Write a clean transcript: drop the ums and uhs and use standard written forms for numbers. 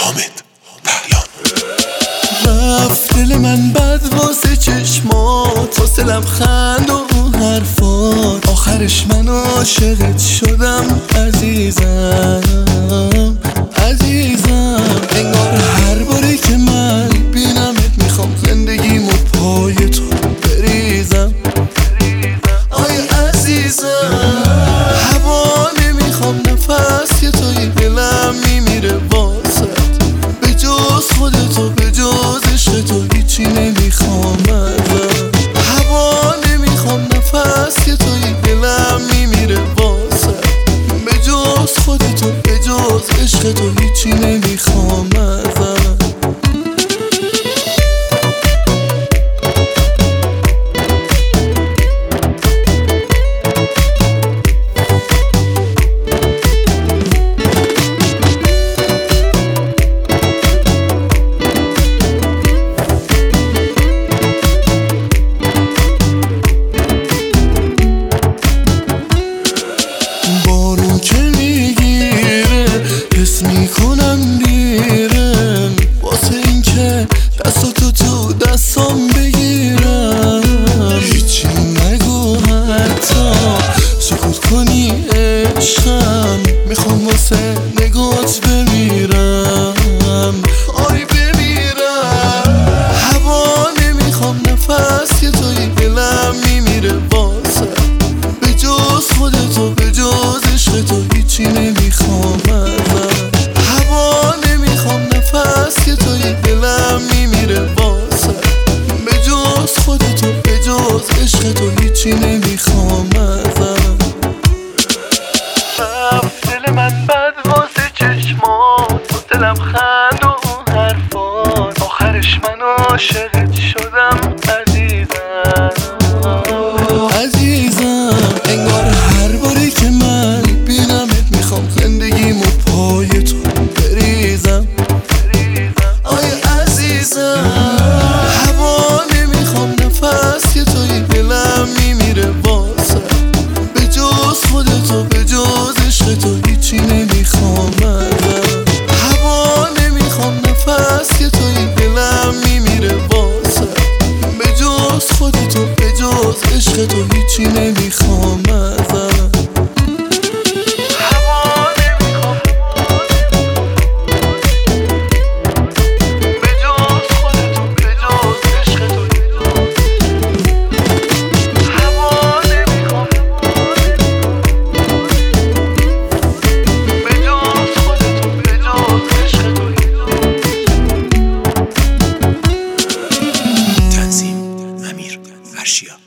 حامد پهلان. رفت دل من بد واسه چشمات، واسه لبخند و اون حرفات، آخرش من عاشقت شدم عزیزم عزیزم. انگار هر باری که من بینمت میخوام زندگیمو پای تو بریزم. آی عزیزم هوا نمیخوام، نفس که توی دلم میمیره واسد، به جز خودتو به جز عشق تو هیچی نمیخوام ازم. هوا نمیخوام، نفس که توی دلم میمیره واسد، به جز خودتو به جز عشق تو هیچی نمیخوام ازم. بارون که میگیره حس میکنم دیرم، واسه این که دستاتو تو دستام بگیرم. هیچی نگو حتی سکوت کنی عشقم، میخوام واسه نگات بمیرم. آی بمیرم. هوا نمیخوام، نفس که توی دلم میمیره واسه، به جز خودتو به جز عشق تو هیچی نمیخوام ازم. هوا نمیخوام، نفس که توی دلم میمیره واسه، به جز خودتو به جز عشق تو هیچی نمیخوام ازم. رفت دل من بد واسه چشمات، واسه لبخند و اون حرفات، آخرش من عاشقت شدم عزیزم عزیزم. انگار هر باری که من بینمت میخوام زندگیمو پای تو بریزم. آی عزیزم هوا نمیخوام، نفس که توی دلم میمیره واسه، به جز خودتو به جز عشق تو هیچی نمیخوام ازم. هوا نمیخوام، نفس که توی دلم میمیره واسه، به جز خودتو به جز عشق تو هیچی نمیخوام ازم. تنظیم امیر فرشیا.